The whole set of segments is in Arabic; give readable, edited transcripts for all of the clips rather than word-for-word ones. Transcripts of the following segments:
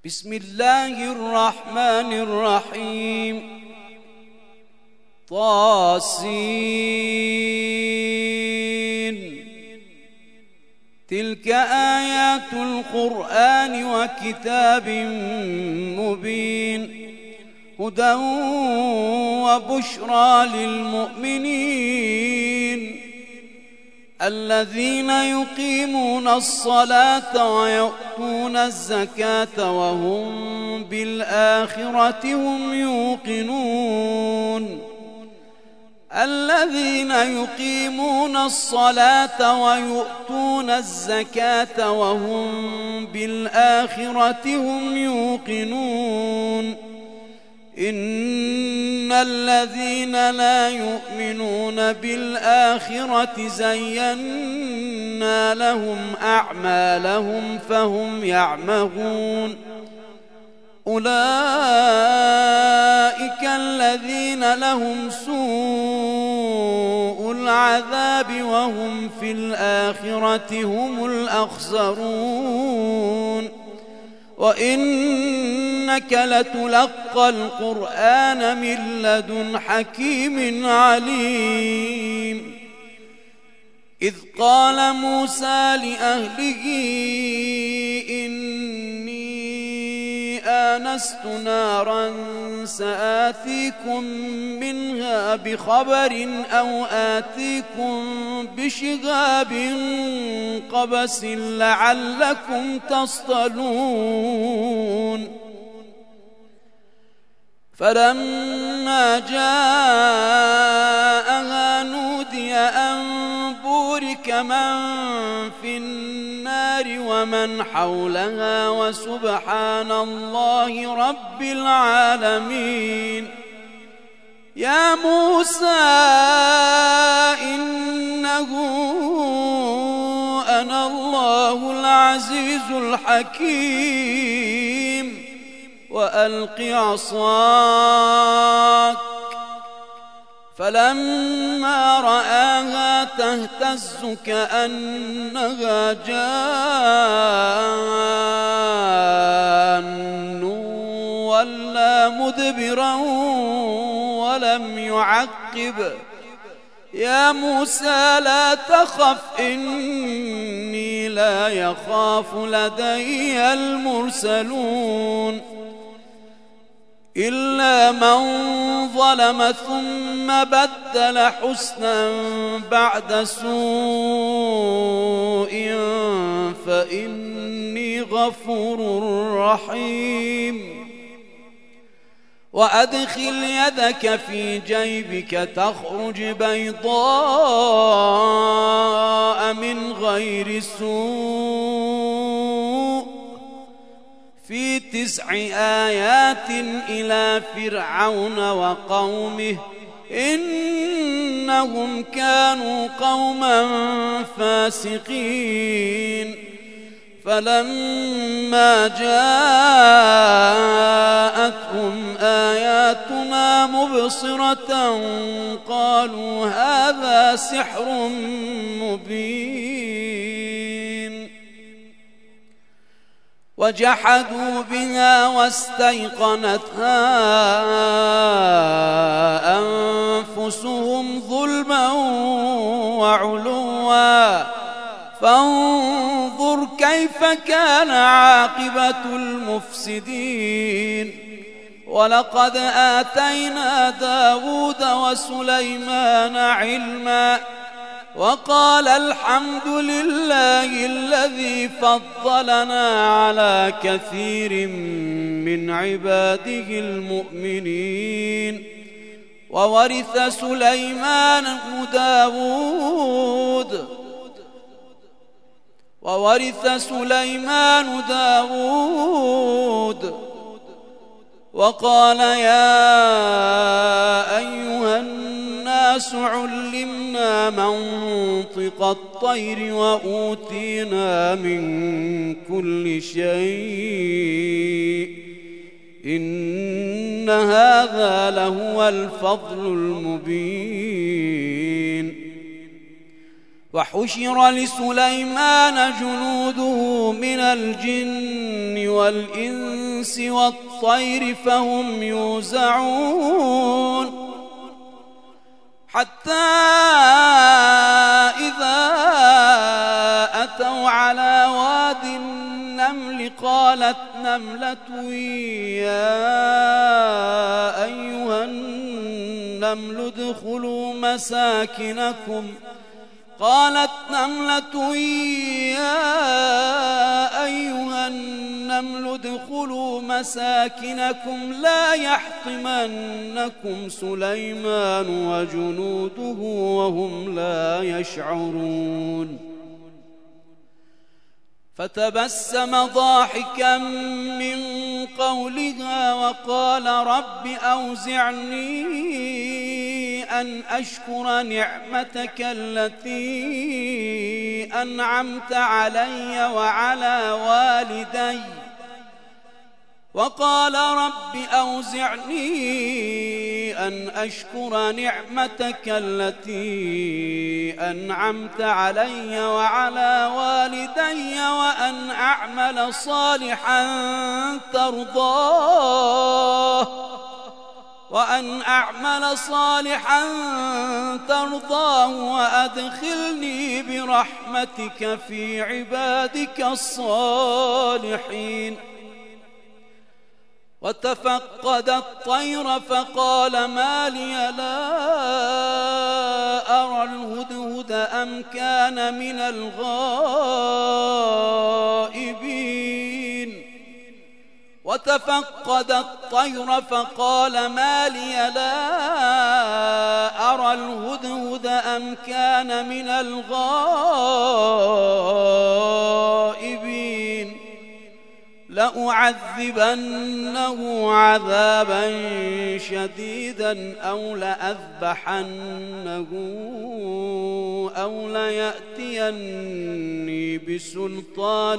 بسم الله الرحمن الرحيم. طاسين. تلك آيات القرآن وكتاب مبين، هدى وبشرى للمؤمنين الذين يقيمون الصلاة ويؤتون الزكاة وهم بالآخرة هم يوقنون. الذين يقيمون الصلاة ويؤتون الزكاة وهم بالآخرة هم يوقنون. إن الذين لا يؤمنون بالآخرة زينا لهم أعمالهم فهم يعمهون. أولئك الذين لهم سوء العذاب وهم في الآخرة هم الأخسرون. وإنك لتلقى القرآن من لدن حكيم عليم. إذ قال موسى لأهله إني آنست نارا سآتيكم منها بخبر أو آتيكم بشهاب قبس لعلكم تصطلون. فلما جاءها نودي أن بورك من في النار ومن حولها وسبحان الله رب العالمين. يا موسى إنه أنا الله العزيز الحكيم وألق عصاك. فلما رآها تهتز كأنها جان ولا مدبرا ولم يعقب. يا موسى لا تخف إني لا يخاف لدي المرسلون. إلا من ظلم ثم بدل حسنا بعد سوء فإني غفور رحيم. وأدخل يدك في جيبك تخرج بيضاء من غير سوء في 9 آيات إلى فرعون وقومه إنهم كانوا قوما فاسقين. فلما جاءتهم آياتنا مبصرة قالوا هذا سحر مبين. وجحدوا بها واستيقنتها أنفسهم ظلما وعلوا فانظر كيف كان عاقبة المفسدين. ولقد آتينا داود وسليمان علما وقال الحمد لله الذي فضلنا على كثير من عباده المؤمنين. وورث سليمان داود وقال يا أيها الناس علمنا منطق الطير وأوتينا من كل شيء إن هذا لهو الفضل المبين. وحشر لسليمان جنوده من الجن والإنس الإنس والطير فهم يوزعون حتى إذا أتوا على واد النمل قالت نملة يا أيها النمل ادخلوا مساكنكم لا يحطمنكم سليمان وجنوده وهم لا يشعرون فتبسم ضاحكا من قولها وقال رب أوزعني أن أشكر نعمتك التي أنعمت علي وعلى والدي وأن أعمل صالحا ترضاه وأدخلني برحمتك في عبادك الصالحين وتفقد الطير فقال ما لي لا أرى الهدهد أم كان من الغائبين لأعذبنه عذابا شديدا أو لأذبحنه أو ليأتيني بسلطان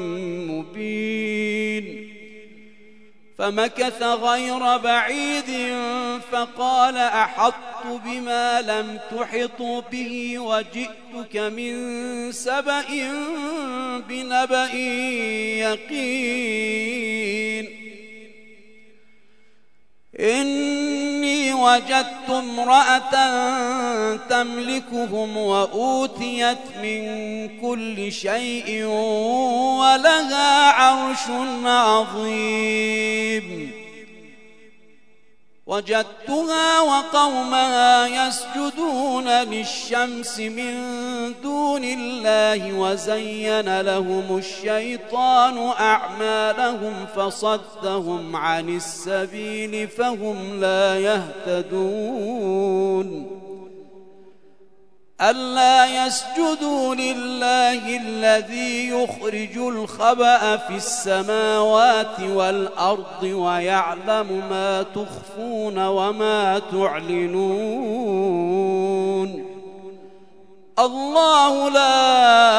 مبين فمكث غير بعيد فقال أحطت بما لم تحط به وجئتك من سبأ بنبأ يقين إني وجدت امرأة تملكهم وأوتيت من كل شيء ولها عرش عظيم وجدتها وقومها يسجدون للشمس من دون الله وزين لهم الشيطان أعمالهم فصدهم عن السبيل فهم لا يهتدون ألا يسجدوا لله الذي يخرج الخبأ في السماوات والأرض ويعلم ما تخفون وما تعلنون الله لا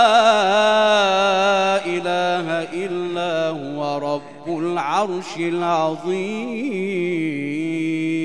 إله إلا هو رب العرش العظيم